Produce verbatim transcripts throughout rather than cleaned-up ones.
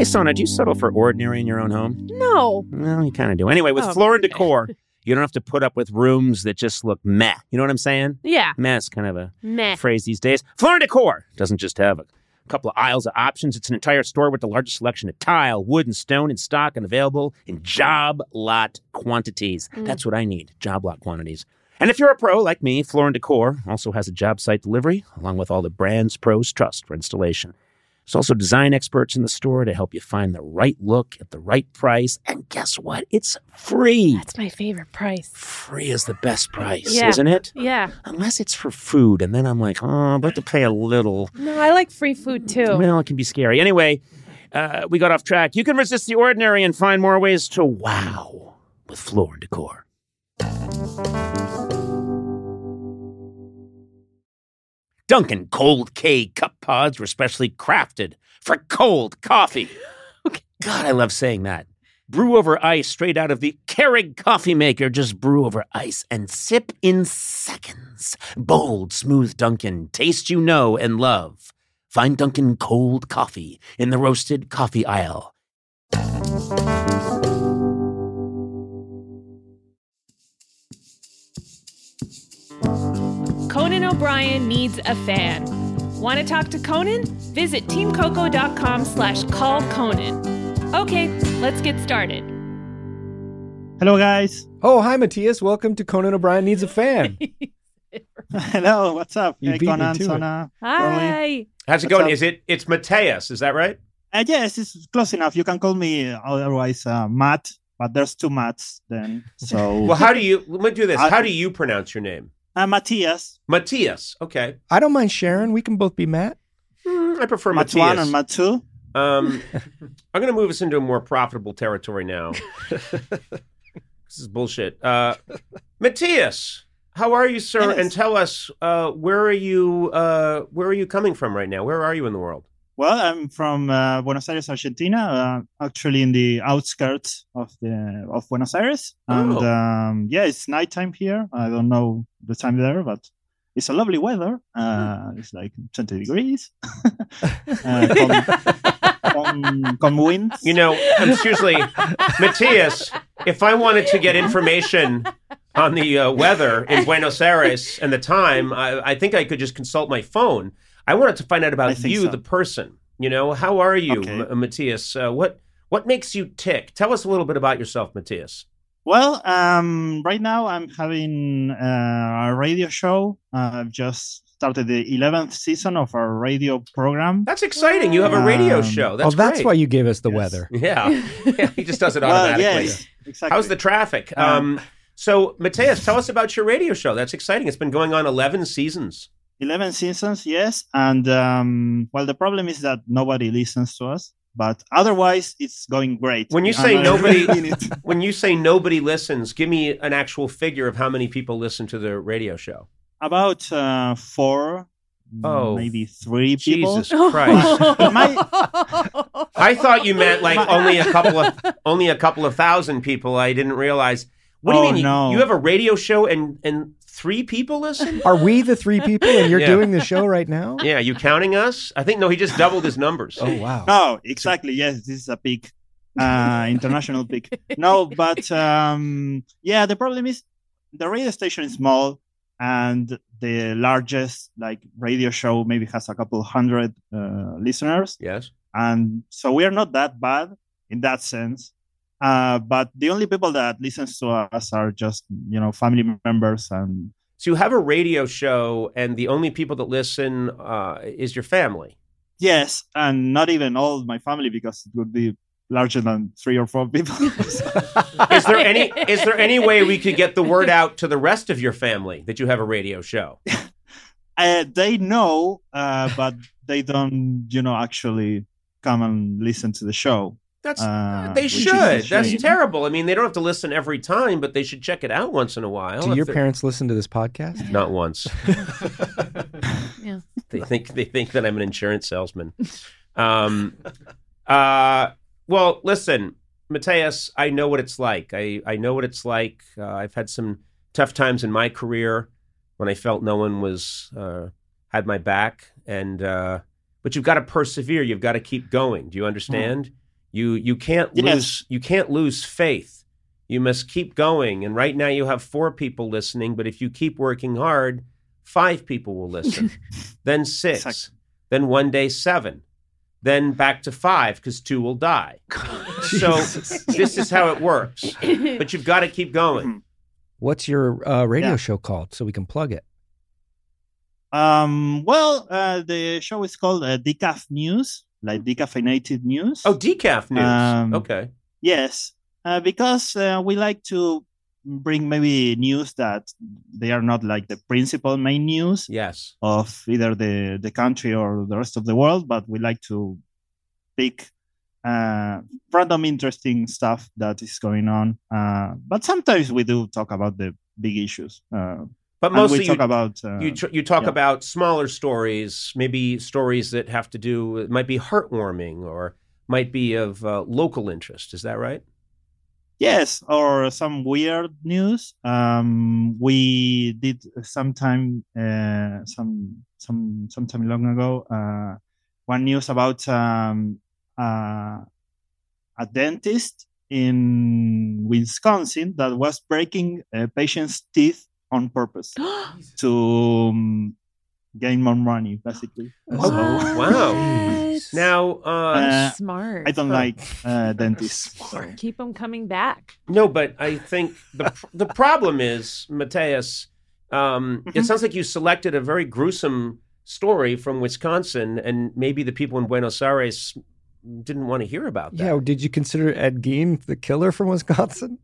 Sona, do you settle for ordinary in your own home? No. Well, you kind of do. Anyway, with Oh, Floor and okay. Decor, you don't have to put up with rooms that just look meh. You know what I'm saying? Yeah. Meh is kind of a Meh. phrase these days. Floor and Decor doesn't just have a couple of aisles of options. It's an entire store with the largest selection of tile, wood, and stone in stock and available in job lot quantities. Mm. That's what I need, job lot quantities. And if you're a pro like me, Floor and Decor also has a job site delivery, along with all the brands pros trust for installation. There's also design experts in the store to help you find the right look at the right price. And guess what? It's free. That's my favorite price. Free is the best price, Yeah. isn't it? Yeah. Unless it's for food, and then I'm like, oh, I'm about to pay a little. No, I like free food too. Well, it can be scary. Anyway, uh, we got off track. You can resist the ordinary and find more ways to wow with Floor and Decor. Dunkin' Cold K cup pods were specially crafted for cold coffee. Okay. God, I love saying that. Brew over ice straight out of the Keurig coffee maker. Just brew over ice and sip in seconds. Bold, smooth Dunkin'. Taste you know and love. Find Dunkin' Cold Coffee in the roasted coffee aisle. Conan O'Brien needs a fan. Want to talk to Conan? Visit teamcoco.com slash call Conan. Okay, let's get started. Hello, guys. Oh, hi, Matthias. Welcome to Conan O'Brien Needs a Fan. Hello, what's up? You Hey, beat me Conan, to it. Sona, Orly. Hi. How's it What's going? up? Is it? It's Mateus, is that right? Uh, yes, it's close enough. You can call me uh, otherwise uh, Matt, but there's two Matts then. So, Well, how do you, let me do this. I- How do you pronounce your name? uh, Matthias, Matthias. Okay. I don't mind sharing. We can both be Matt. Mm, I prefer Matt one Matthias. and Matt two. Um, I'm going to move us into a more profitable territory now. This is bullshit. Uh, Matthias, how are you, sir? Yes. And tell us, uh, where are you? Uh, where are you coming from right now? Where are you in the world? Well, I'm from uh, Buenos Aires, Argentina. Uh, actually, in the outskirts of the of Buenos Aires, and Oh. um, yeah, it's nighttime here. I don't know the time there, but it's a lovely weather. Uh, it's like twenty degrees. uh, con, con, con winds. You know, I'm seriously, Matthias, if I wanted to get information on the uh, weather in Buenos Aires and the time, I, I think I could just consult my phone. I wanted to find out I about think you, so. the person. You know, how are you, Okay. M- Matthias? Uh, what what makes you tick? Tell us a little bit about yourself, Matthias. Well, um, right now I'm having uh, a radio show. Uh, I've just started the eleventh season of our radio program. That's exciting. You have a radio Um, show. That's oh, that's great. why you gave us the Yes. weather. Yeah. Yeah, he just does it Well, automatically. yes, exactly. How's the traffic? Um, Um, so, Matthias, tell us about your radio show. That's exciting. It's been going on eleven seasons. eleven seasons, yes. And um, well, the problem is that nobody listens to us, but otherwise it's going great. When you And say I nobody- really mean it. When you say nobody listens, give me an actual figure of how many people listen to the radio show. About uh, four, Oh, maybe three people. Jesus Christ. My- I thought you meant like only a couple of only a couple of thousand people. I didn't realize. What do you Oh, mean? You- no. You have a radio show and and three people listen? Are we the three people and you're Yeah. doing the show right now? Yeah, you counting us? I think no. He just doubled his numbers. Oh, wow. No, exactly. Yes, this is a big uh, international peak. No, but um, yeah, the problem is the radio station is small, and the largest like radio show maybe has a couple hundred uh, listeners, Yes. and so we are not that bad in that sense. Uh, but the only people that listens to us are just you know family members and So you have a radio show, and the only people that listen uh, is your family. yes, and not even all my family because it would be larger than three or four people. Is there any is there any way we could get the word out to the rest of your family that you have a radio show? Uh, they know, uh, but they don't, you know, actually come and listen to the show. That's Uh, they which is should. a That's shame. terrible. I mean, they don't have to listen every time, but they should check it out once in a while. Do if your they're- parents listen to this podcast? Not once. Yeah. They think they think that I'm an insurance salesman. Um, uh, well, listen, Matthias, I know what it's like. I, I know what it's like. Uh, I've had some tough times in my career when I felt no one was uh, had my back, and uh, but you've got to persevere. You've got to keep going. Do you understand? You you can't Yes. lose you can't lose faith. You must keep going. And right now you have four people listening, but if you keep working hard, five people will listen. Then six. Exactly. Then one day seven. Then back to five because two will die. So this is how it works. But you've got to keep going. What's your uh, radio Yeah. show called so we can plug it? Um, well, uh, the show is called uh, Decaf News, like decaffeinated news. Oh, decaf news. Um, Okay. Yes, uh, because uh, we like to bring maybe news that they are not like the principal main news Yes. of either the, the country or the rest of the world, but we like to pick uh, random interesting stuff that is going on. Uh, but sometimes we do talk about the big issues. Uh, But and mostly we talk you, about... Uh, you, tr- you talk yeah. about smaller stories, maybe stories that have to do, it might be heartwarming or might be of uh, local interest. Is that right? Yes, or some weird news. Um, we did sometime, uh, some some sometime long ago, uh, one news about um, uh, a dentist in Wisconsin that was breaking a patient's teeth on purpose to um, gain more money, basically. What? So, Wow. Now, uh, Uh, Smart. I don't like uh, dentists. so. Keep them coming back. no, but I think the the problem is, Mateus, um, it sounds like you selected a very gruesome story from Wisconsin, and maybe the people in Buenos Aires didn't want to hear about that. Yeah, did you consider Ed Gein the killer from Wisconsin?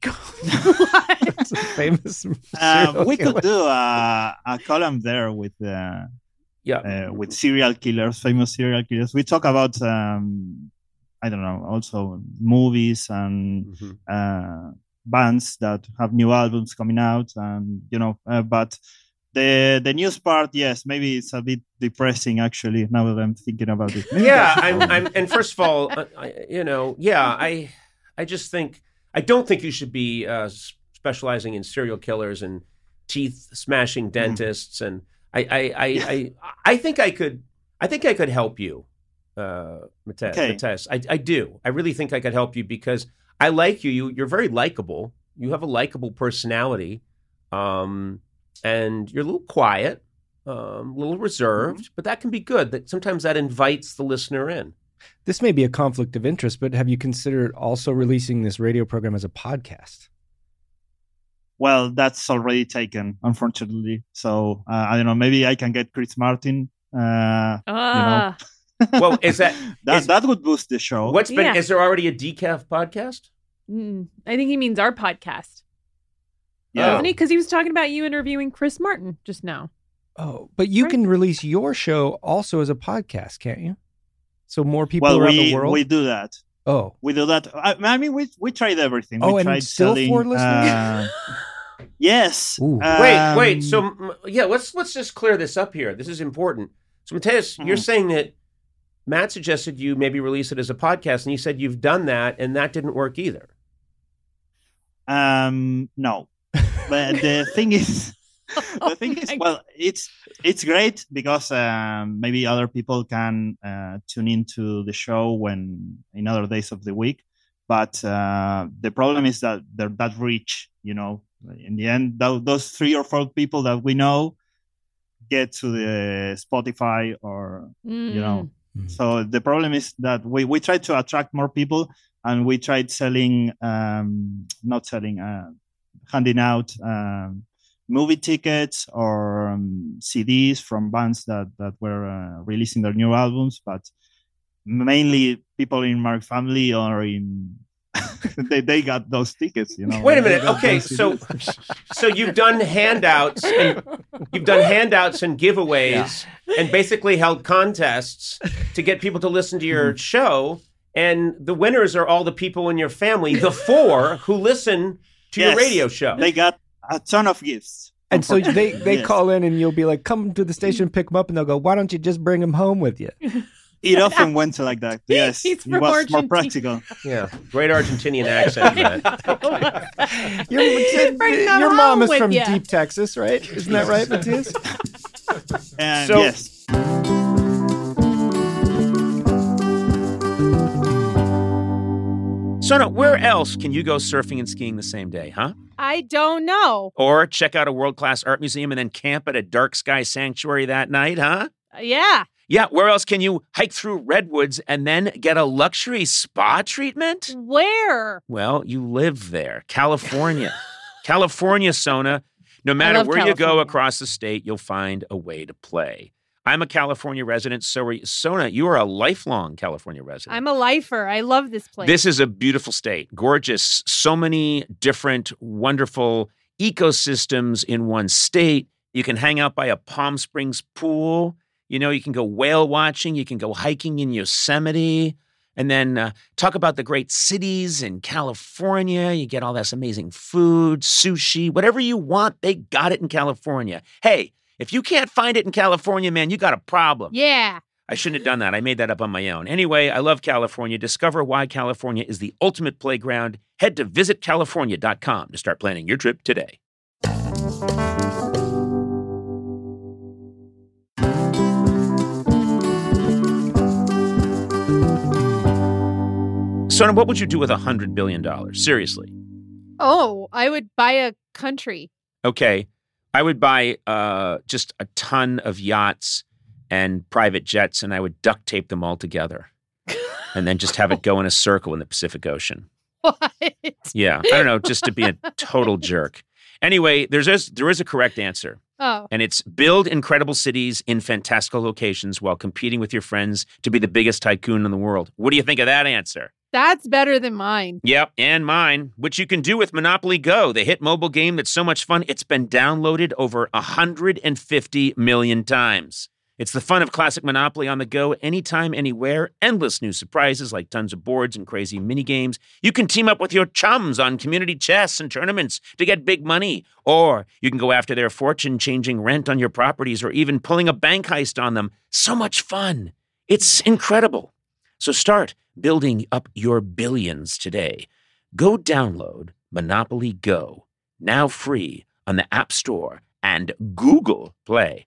It's a famous Uh, serial we killer. could do a, a column there with uh, Yeah. uh, with serial killers, famous serial killers. We talk about um, I don't know, also movies and Mhm. uh, bands that have new albums coming out, and you know. Uh, but the the news part, yes, maybe it's a bit depressing actually. Now that I'm thinking about it. Maybe Yeah, that's I'm, the I'm, and first of all, I, I, you know, yeah, I, I just think I don't think you should be uh, specializing in serial killers and teeth smashing dentists, and I, I, I, I, I think I could, I think I could help you, uh, Mate- Okay. Mateus. I, I do. I really think I could help you because I like you. You, you're very likable. You have a likable personality, um, and you're a little quiet, um, a little reserved, but that can be good. That sometimes that invites the listener in. This may be a conflict of interest, but have you considered also releasing this radio program as a podcast? Well, that's already taken, unfortunately. So uh, I don't know. Maybe I can get Chris Martin. Uh, Ah, Well, is that that is- that would boost the show. what's been? Yeah. Is there already a decaf podcast? mm, I think he means our podcast. Yeah. Doesn't he? Because he was talking about you interviewing Chris Martin just now. Oh, but you Right. can release your show also as a podcast, can't you? So more people Well, around we the world. we do that. oh, We do that. I, I mean, we we tried everything. Oh, we and tried still selling, four listeners? uh, yes. Ooh. Wait, Um, wait. So m- yeah, let's let's just clear this up here. This is important. So Mateus, you're Mhm. saying that Matt suggested you maybe release it as a podcast, and you said you've done that, and that didn't work either. Um, no, but the thing is, the thing is, my well, it's it's great because um, maybe other people can uh, tune into the show when in other days of the week. But uh, the problem is that they're that rich, you know. In the end, those, those three or four people that we know get to the Spotify or you know. Mm. So the problem is that we, we tried to attract more people, and we tried selling, um, not selling, uh, handing out um, movie tickets or um, C Ds from bands that, that were uh, releasing their new albums, but mainly people in my family or in they they got those tickets, you know. Wait a They minute. got Okay, those so C Ds. so you've done handouts, and you've done handouts and giveaways, and basically held contests to get people to listen to your show. And the winners are all the people in your family, the four who listen to your Yes. radio show. They got a ton of gifts. and so they, they Yes. call in and you'll be like, come to the station, pick them up, and they'll go, why don't you just bring them home with you? It often went like that. Yes, He's it from was more Argentina. practical. Yeah, great Argentinian accent, Matt. Your, Bring them your home mom is with from ya. deep Texas, right? Isn't that right, Matthias? And So- yes. Sona, where else can you go surfing and skiing the same day, huh? I don't know. Or check out a world-class art museum and then camp at a dark sky sanctuary that night, huh? Uh, yeah. Yeah, where else can you hike through redwoods and then get a luxury spa treatment? Where? Well, you live there. California. California, Sona. No matter love where you go California. across the state, you'll find a way to play. I'm a California resident, so are you. Sona, you are a lifelong California resident. I'm a lifer. I love this place. This is a beautiful state, gorgeous, so many different wonderful ecosystems in one state. You can hang out by a Palm Springs pool. You know, you can go whale watching. You can go hiking in Yosemite. And then uh, talk about the great cities in California. You get all this amazing food, sushi, whatever you want, they got it in California. Hey, if you can't find it in California, man, you got a problem. Yeah. I shouldn't have done that. I made that up on my own. Anyway, I love California. Discover why California is the ultimate playground. Head to visit california dot com to start planning your trip today. Sona, what would you do with one hundred billion dollars? Seriously. Oh, I would buy a country. Okay. I would buy uh, just a ton of yachts and private jets, and I would duct tape them all together and then just have it go in a circle in the Pacific Ocean. What? Yeah. I don't know, just to be a total jerk. Anyway, there's a, there is a correct answer. Oh. And it's build incredible cities in fantastical locations while competing with your friends to be the biggest tycoon in the world. What do you think of that answer? That's better than mine. Yep, and mine, which you can do with Monopoly Go, the hit mobile game that's so much fun, it's been downloaded over one hundred fifty million times. It's the fun of classic Monopoly on the go, anytime, anywhere, endless new surprises like tons of boards and crazy mini games. You can team up with your chums on community chess and tournaments to get big money, or you can go after their fortune changing rent on your properties or even pulling a bank heist on them. So much fun. It's incredible. So start building up your billions today. Go download Monopoly Go, now free on the App Store and Google Play.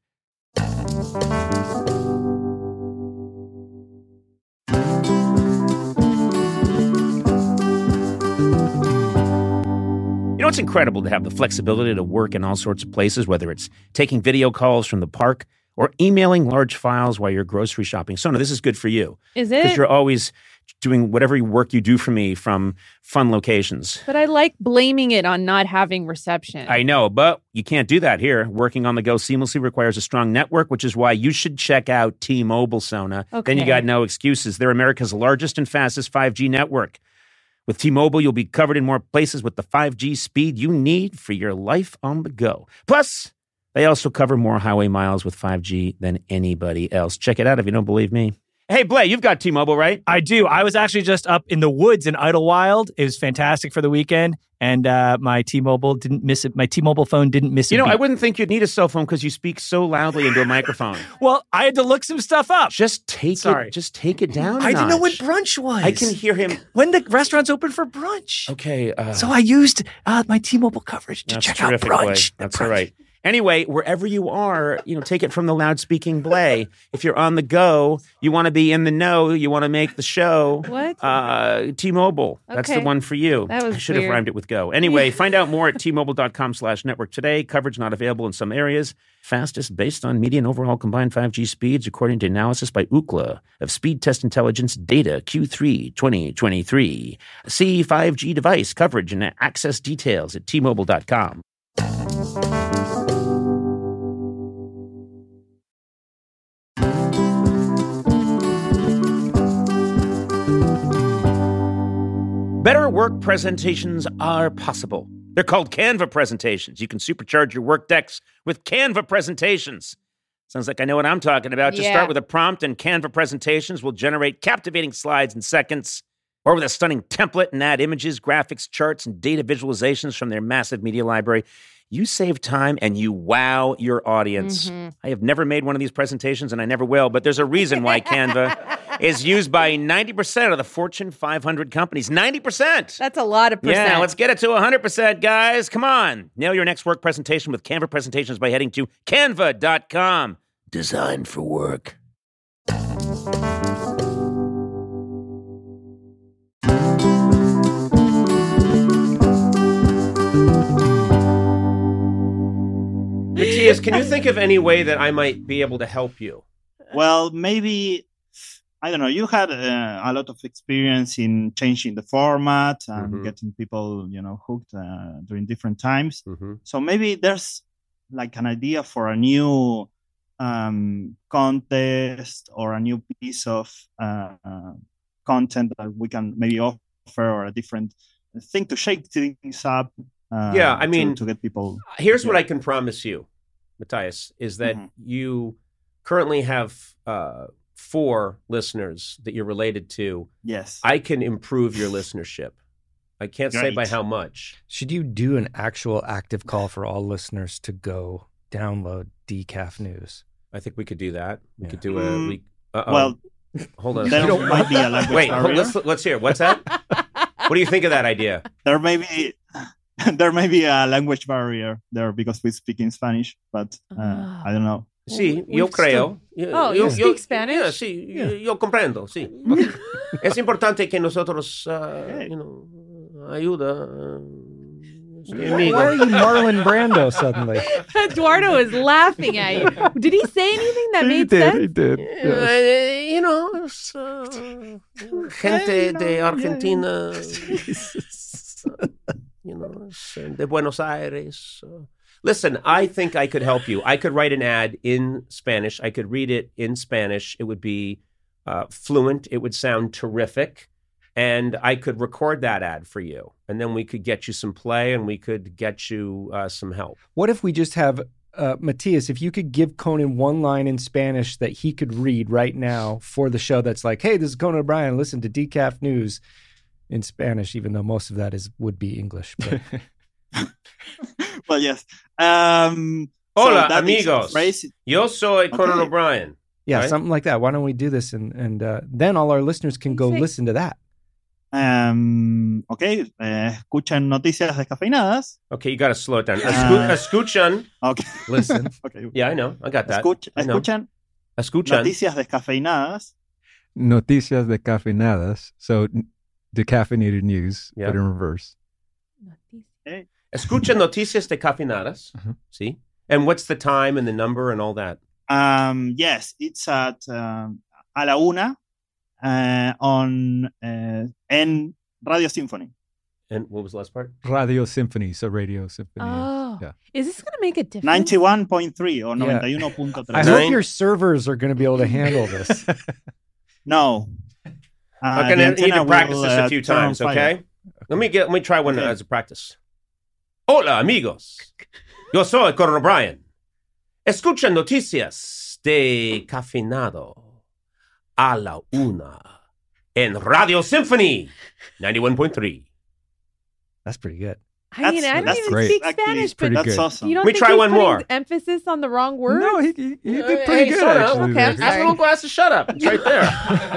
You know, it's incredible to have the flexibility to work in all sorts of places, whether it's taking video calls from the park or emailing large files while you're grocery shopping. Sona, this is good for you. Is Because it? you're always doing whatever work you do for me from fun locations. But I like blaming it on not having reception. I know, but you can't do that here. Working on the go seamlessly requires a strong network, which is why you should check out T-Mobile, Sona. Okay. Then you got no excuses. They're America's largest and fastest five G network. With T-Mobile, you'll be covered in more places with the five G speed you need for your life on the go. Plus, they also cover more highway miles with five G than anybody else. Check it out if you don't believe me. Hey, Blay, you've got T-Mobile, right? I do. I was actually just up in the woods in Idlewild. It was fantastic for the weekend, and uh, my T-Mobile didn't miss it. My T-Mobile phone didn't miss it. You know, beat. I wouldn't think you'd need a cell phone because you speak so loudly into a microphone. Well, I had to look some stuff up. Just take Sorry. it. Just take it down. a I didn't know when notch. brunch was. I can hear him. when the restaurant's open for brunch. Okay. Uh, So I used uh, my T-Mobile coverage to that's check out terrific, brunch. Blay. The That's brunch. all right. Anyway, wherever you are, you know, take it from the loud-speaking Blay. If you're on the go, you want to be in the know, you want to make the show. What? Uh, T-Mobile. That's the Okay. one for you. That was I should have weird. rhymed it with go. Anyway, find out more at T-Mobile.com slash network today. Coverage not available in some areas. Fastest based on median overall combined five G speeds, according to analysis by Ookla of Speed Test Intelligence data Q three twenty twenty-three. See five G device coverage and access details at T Mobile dot com. Better work presentations are possible. They're called Canva presentations. You can supercharge your work decks with Canva presentations. Sounds like I know what I'm talking about. Just Yeah. start with a prompt, and Canva presentations will generate captivating slides in seconds, or with a stunning template and add images, graphics, charts, and data visualizations from their massive media library. You save time and you wow your audience. Mhm. I have never made one of these presentations, and I never will, but there's a reason why Canva is used by ninety percent of the Fortune five hundred companies. ninety percent! That's a lot of percent. Yeah, let's get it to one hundred percent, guys. Come on. Nail your next work presentation with Canva presentations by heading to canva dot com. Designed for work. Matthias, can you think of any way that I might be able to help you? Well, maybe, I don't know, you had uh, a lot of experience in changing the format and Mhm. getting people, you know, hooked uh, during different times. Mm-hmm. So maybe there's like an idea for a new um, contest or a new piece of uh, uh, content that we can maybe offer, or a different thing to shake things up. Uh, Yeah, I to- mean, to get people. Here's what Yeah. I can promise you, Matthias, is that Mhm. you currently have uh, four listeners that you're related to. Yes. I can improve your listenership. I can't say by Great. how much. Should you do an actual active call for all listeners to go download Decaf News? I think we could do that. We Yeah. could do a Mm, we. Uh-oh. well, hold on. a there second. might be a language Wait, hold- barrier. let's let's hear. What's that? What do you think of that idea? There may be there may be a language barrier there because we speak in Spanish, but uh, Ah. I don't know. Sí, we've yo creo. Yo- Oh, yo- you speak yo- Spanish? Yeah, sí, yo- yo comprendo, sí. Es importante que nosotros, uh, you know, ayuda. uh, este amigo. Why are you Marlon Brando suddenly? Eduardo is laughing at you. Did he say anything that made sense? did. Uh, you know, es, uh, gente de Argentina, you know, es, uh, de Buenos Aires. uh. Listen, I think I could help you. I could write an ad in Spanish. I could read it in Spanish. It would be uh, fluent. It would sound terrific. And I could record that ad for you. And then we could get you some play and we could get you uh, some help. What if we just have uh, Matthias, if you could give Conan one line in Spanish that he could read right now for the show that's like, hey, this is Conan O'Brien, listen to Decaf News in Spanish, even though most of that is would be English. But Well, yes. Um, so Hola, that is a amigos. phrase- Yo soy Conan Okay. O'Brien. yeah, Right. something like that. Why don't we do this? And, and uh, then all our listeners can go Say- listen to that. Um, ok, eh, escuchan noticias descafeinadas. Okay, you got to slow it down. Ah. Escu- escuchan. Ok. Listen. Okay. Yeah, I know. I got that. Escuch- I know. escuchan Escuchan. noticias descafeinadas. Noticias decafeinadas. So n- decaffeinated news, Yeah. but in reverse. Escuchan noticias de cafeinadas. Uh-huh. See? And what's the time and the number and all that? Um, yes, it's at um, a la una uh, on uh, en Radio Symphony. And what was the last part? Radio Symphony, so Radio Symphony. Oh, Yeah. is this going to make a difference? ninety-one point three or Yeah. ninety-one point three. I Nine- hope your servers are going to be able to handle this. No. Uh, I'm the going to need antenna to practice will, this uh, a few turn on times, fire. okay? Let me get. Let me try one Okay. as a practice. Hola, amigos. Yo soy Conan O'Brien. Escuchan noticias de cafeinado a la una en Radio Symphony ninety-one point three. That's pretty good. I mean, That's- I don't that's even great. speak Actually, Spanish, but pretty That's good. awesome. you don't Let me think try he's one putting more. emphasis on the wrong words? No, he, he, he Uh, did pretty hey, good, shut up. actually. Okay, I'm there. Ask sorry. little glass to shut up. It's right there.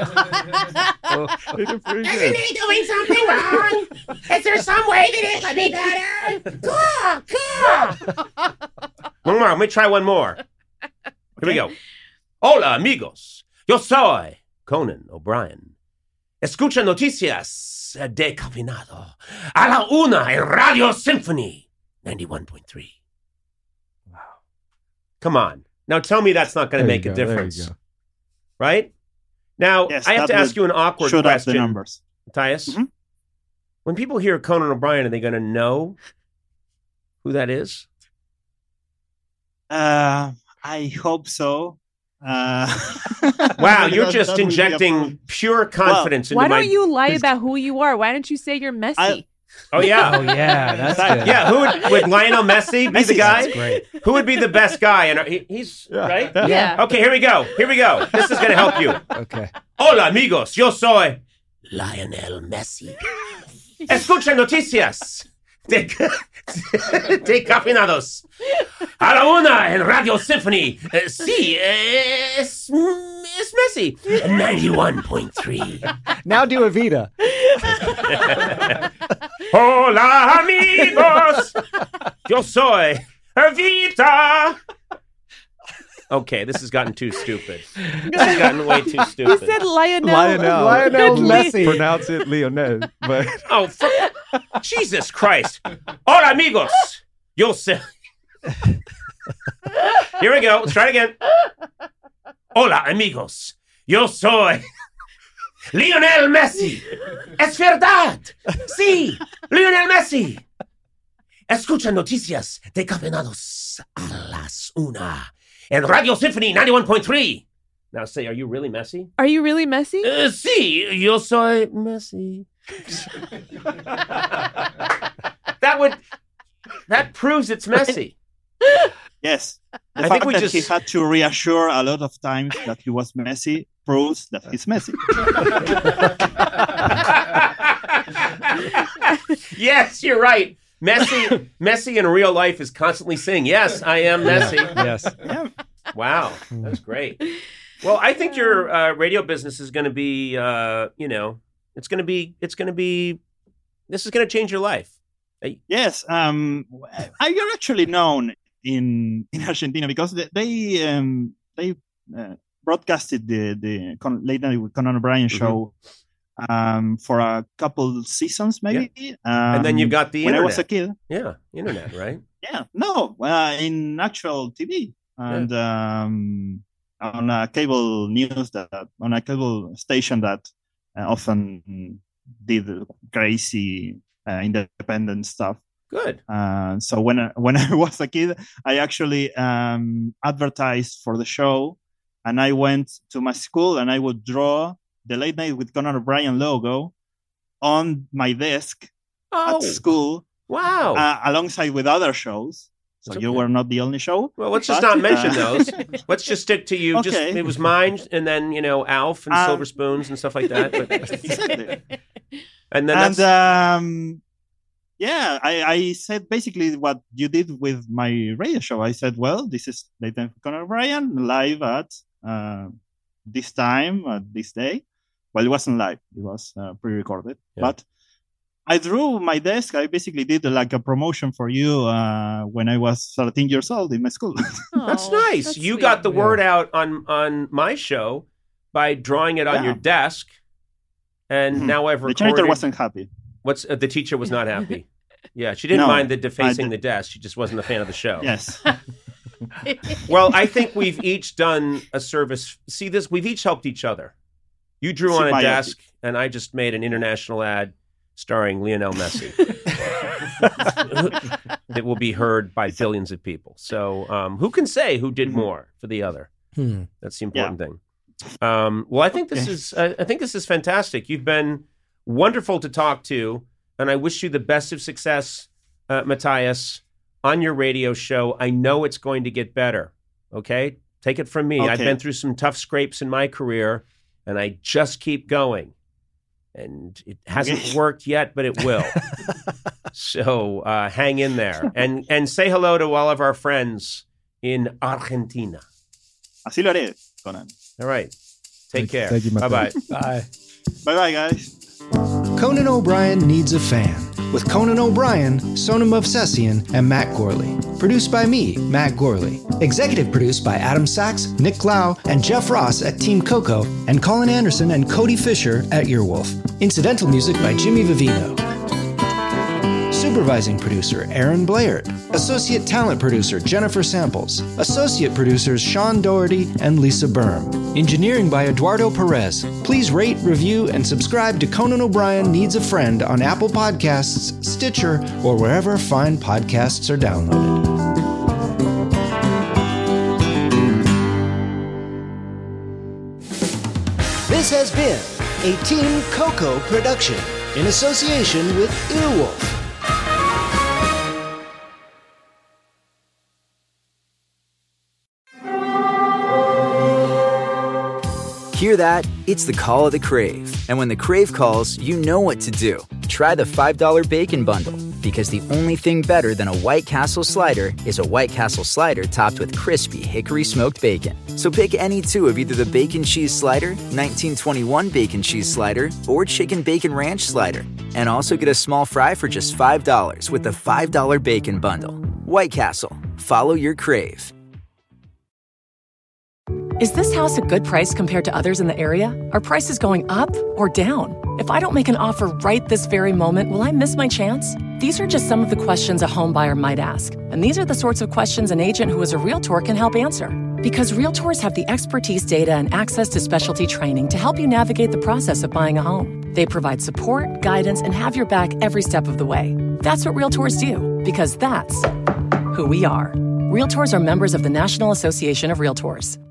He did pretty good. he doing something wrong? Is there some way that it could be better? Cool, cool. One more. Let me try one more. Here we go. Hola, amigos. Yo soy Conan O'Brien. Escucha noticias de cafeinado a la una en Radio Symphony ninety-one point three. Wow. Come on. Now tell me that's not going to There make you a go, there you difference. go. Right? Now, Yes, I have that to ask would you an awkward Shoot up the question, numbers. Matthias. Mhm. When people hear Conan O'Brien, are they going to know who that is? Uh, I hope so. Uh, Wow, you're that- just that would be a injecting problem. pure confidence Why into my... don't you lie about who you are? Why don't you say you're messy? I- Oh, yeah. Oh, yeah. That's That- good. Yeah, who would, would Lionel Messi be the Messi, guy? That's great. Who would be the best guy? And he, he's right. yeah. Okay, here we go. Here we go. This is going to help you. Okay. Hola, amigos. Yo soy Lionel Messi. Escucha noticias de, de cafeinados. A la una en Radio Symphony. Eh, sí, eh, es, es Messi. ninety-one point three. Now do Evita. Hola, amigos. Yo soy Evita. Okay, this has gotten too stupid. This has gotten way too You stupid. said Lionel. Lionel. Lionel Le- Messi. Pronounce it Lionel, but Oh, fuck. Jesus Christ. Hola, amigos. Yo soy... Here we go. Let's try it again. Hola, amigos. Yo soy Lionel Messi. Es verdad. Sí, Lionel Messi. Escucha noticias de Cafeinados a las una en Radio Symphony ninety-one point three. Now say, are you really Messi? Are you really Messi? Uh, sí, yo soy Messi. That would, that proves it's Messi. Yes. The I fact think we that just- he had to reassure a lot of times that he was Messi proves that he's Messi. Yes, you're right. Messi, Messi in real life is constantly saying, "Yes, I am Messi." Yes. Yeah. Wow, that's great. Well, I think your uh, radio business is going to be, uh, you know, it's going to be, it's going to be, this is going to change your life. Yes. Um, I are actually known in in Argentina because they they, um, they uh, broadcasted the the Con- Late Night with Conan O'Brien show um, for a couple seasons, maybe. Um, And then you've got the when internet. I was a kid. Yeah, internet, right? Yeah, no, uh, in actual T V and um, on a cable news that on a cable station that uh, often did crazy uh, independent stuff. Good. Uh, so when I, when I was a kid, I actually um, advertised for the show, and I went to my school and I would draw the Late Night with Conan O'Brien logo on my desk Oh, at school, wow. uh, alongside with other shows. So That's you okay. were not the only show. Well, let's just but, not mention uh, those. Let's just stick to you. Just Okay. it was mine, and then you know Alf and Um, Silver Spoons and stuff like that. But, Exactly. and then and that's um, yeah, I, I said basically what you did with my radio show. I said, well, this is Late Night with Conan O'Brien live at uh, this time, at this day. Well, it wasn't live; it was uh, pre-recorded. Yeah. But I drew my desk. I basically did like a promotion for you uh, when I was thirteen years old in my school. that's Oh, nice. that's you sweet. got the Yeah. word out on on my show by drawing it on Yeah. your desk, and Mhm. now I've the recorded. janitor wasn't happy. What's uh, the teacher was not happy. Yeah, she didn't No, mind the defacing I the desk. She just wasn't a fan of the show. Yes. Well, I think we've each done a service. See this? We've each helped each other. You drew on a Symbiotic. desk, and I just made an international ad starring Lionel Messi. It will be heard by billions of people. So, um, who can say who did Mhm. more for the other? Hmm. That's the important thing. Um, well, I think this Okay. is. I I think this is fantastic. You've been wonderful to talk to, and I wish you the best of success, uh, Matthias, on your radio show. I know it's going to get better. Okay, take it from me. I've Okay. been through some tough scrapes in my career, and I just keep going. And it hasn't Okay. worked yet, but it will. So uh, hang in there, and and say hello to all of our friends in Argentina. Así lo haré, Conan. All right. Take Thank you- care. thank you, Bye bye. Matthias. Bye. Bye bye, guys. Conan O'Brien Needs a Fan, with Conan O'Brien, Sonam Movsesian, and Matt Gorley. Produced by me, Matt Gorley. Executive produced by Adam Sachs, Nick Glau, and Jeff Ross at Team Coco, and Colin Anderson and Cody Fisher at Earwolf. Incidental music by Jimmy Vivino. Supervising producer Aaron Blair. Associate talent producer Jennifer Samples. Associate producers Sean Doherty and Lisa Berm. Engineering by Eduardo Perez. Please rate, review, and subscribe to Conan O'Brien Needs a Friend on Apple Podcasts, Stitcher, or wherever fine podcasts are downloaded. This has been a Team Coco production in association with Earwolf. Hear that? It's the call of the Crave. And when the Crave calls, you know what to do. Try the five dollar Bacon Bundle. Because the only thing better than a White Castle slider is a White Castle slider topped with crispy hickory smoked bacon. So pick any two of either the Bacon Cheese Slider, nineteen twenty-one Bacon Cheese Slider, or Chicken Bacon Ranch Slider. And also get a small fry for just five dollars with the five dollar Bacon Bundle. White Castle. Follow your Crave. Is this house a good price compared to others in the area? Are prices going up or down? If I don't make an offer right this very moment, will I miss my chance? These are just some of the questions a home buyer might ask. And these are the sorts of questions an agent who is a Realtor can help answer. Because Realtors have the expertise, data, and access to specialty training to help you navigate the process of buying a home. They provide support, guidance, and have your back every step of the way. That's what Realtors do, because that's who we are. Realtors are members of the National Association of Realtors.